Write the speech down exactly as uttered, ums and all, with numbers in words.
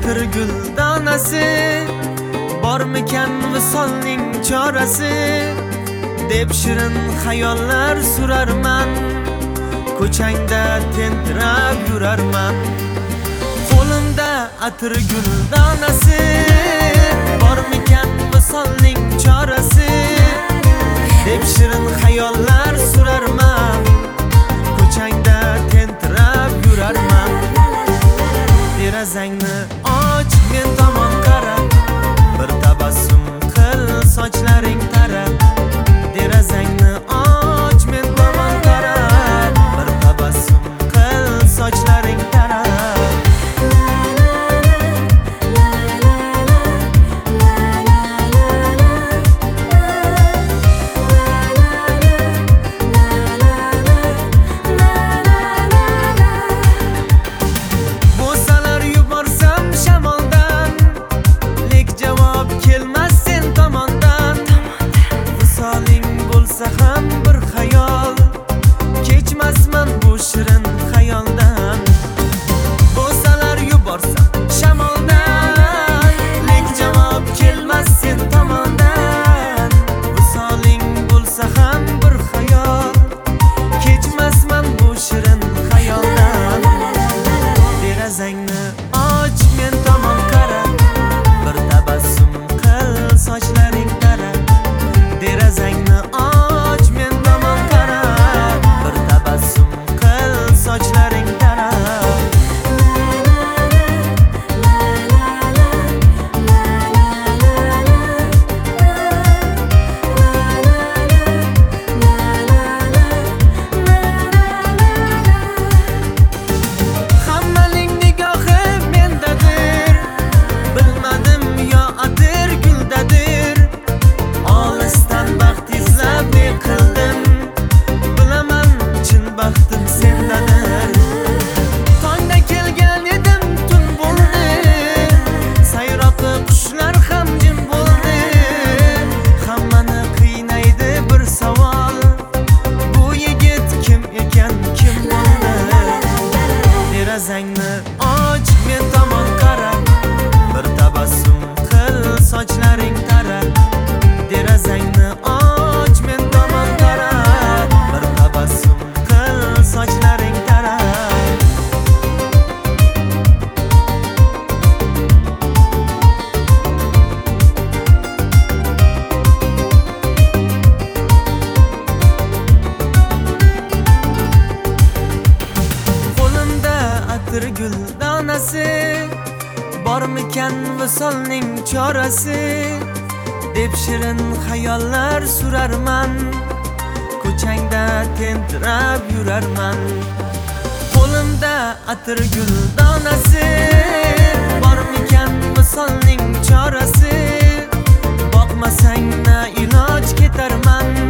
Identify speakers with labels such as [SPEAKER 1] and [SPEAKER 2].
[SPEAKER 1] atir gul donasi, bormikan visolning chorasi deb shirin xayollar surarman. Ko'changda tentirab yurarman. Qo'limda atir gul donasi, bormikan visolning chorasi deb shirin xayollar surarman. Ko'changda tentirab yurarman. Derazangni och, men tomon qara, bir tabassum qil, sochlaring tara. Derazangni och, men tomon qara, bir tabassum qil, sochlaring tara. Ham bir xayol, kechmasman bu shirin xayoldan. Bo'salar yuborsam shamoldan, lek javob kelmas sen tomondan. Visoling bo'lsa ham bir xayol, kechmasman bu shirin xayoldan. Derazangni och, men tomon qara, bir tabassum qil, sochlaring tara. Derazangni och, men tomon qara, bir tabassum qil, sochlaring tara. Hammaning nigohi mendadir, bilmadim yo atir guldadir. Olisdan baxt izlab ne qildim, bilaman chin baxtim sendadir. Tongda kelgan edim, tun bo'ldi, sayroqi qushlar ham jim bo'ldi. Hammani qiynaydi bir savol, bu yigit kim ekan, kim bo'ldi? Derazangni och, men tomon qara, bir tabassum qil, sochlaring tara. Derazangni och, men tomon qara, bir tabassum qil, sochlaring tara. Qo'limda atir gul donasi, bormikan visolning chorasi deb shirin xayollar surarman. Ko'changda tentirab yurarman. Qo'limda atir gul donasi, bormikan visolning chorasi, boqmasang na iloj ketarman.